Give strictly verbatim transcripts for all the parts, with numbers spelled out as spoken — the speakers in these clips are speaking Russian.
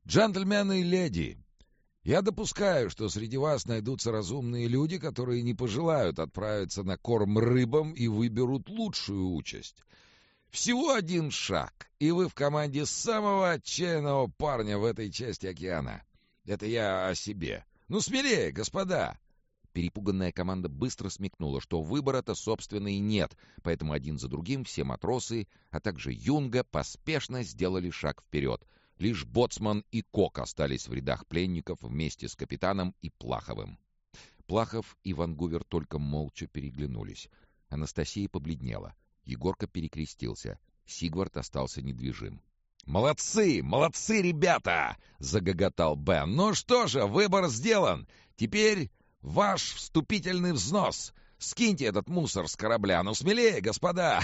«Джентльмены и леди, я допускаю, что среди вас найдутся разумные люди, которые не пожелают отправиться на корм рыбам и выберут лучшую участь. Всего один шаг, и вы в команде самого отчаянного парня в этой части океана. Это я о себе. Ну, смелее, господа!» Перепуганная команда быстро смекнула, что выбора-то, собственно, и нет, поэтому один за другим все матросы, а также Юнга, поспешно сделали шаг вперед. Лишь боцман и Кок остались в рядах пленников вместе с капитаном и Плаховым. Плахов и Вангувер только молча переглянулись. Анастасия побледнела. Егорка перекрестился. Сигвард остался недвижим. «Молодцы! Молодцы, ребята!» — загоготал Бен. «Ну что же, выбор сделан! Теперь ваш вступительный взнос! Скиньте этот мусор с корабля! Ну смелее, господа!»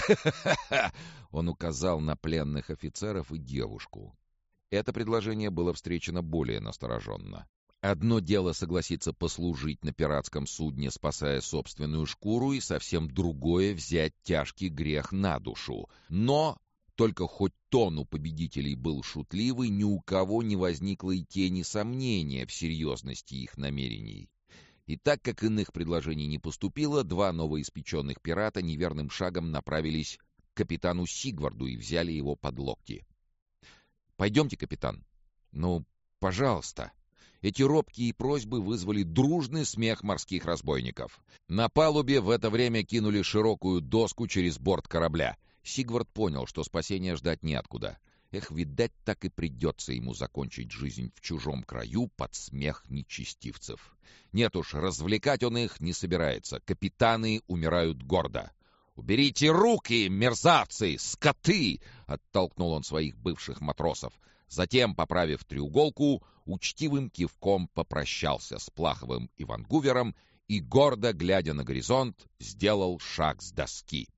Он указал на пленных офицеров и девушку. Это предложение было встречено более настороженно. Одно дело согласиться послужить на пиратском судне, спасая собственную шкуру, и совсем другое — взять тяжкий грех на душу. Но только хоть тон у победителей был шутливый, ни у кого не возникло и тени сомнения в серьезности их намерений. И так как иных предложений не поступило, два новоиспеченных пирата неверным шагом направились к капитану Сигварду и взяли его под локти. «Пойдемте, капитан». «Ну, пожалуйста». Эти робкие просьбы вызвали дружный смех морских разбойников. На палубе в это время кинули широкую доску через борт корабля. Сигвард понял, что спасения ждать неоткуда. Эх, видать, так и придется ему закончить жизнь в чужом краю под смех нечестивцев. Нет уж, развлекать он их не собирается. Капитаны умирают гордо. «Уберите руки, мерзавцы, скоты!» — оттолкнул он своих бывших матросов. Затем, поправив треуголку, учтивым кивком попрощался с Плаховым и Вангувером и, гордо глядя на горизонт, сделал шаг с доски.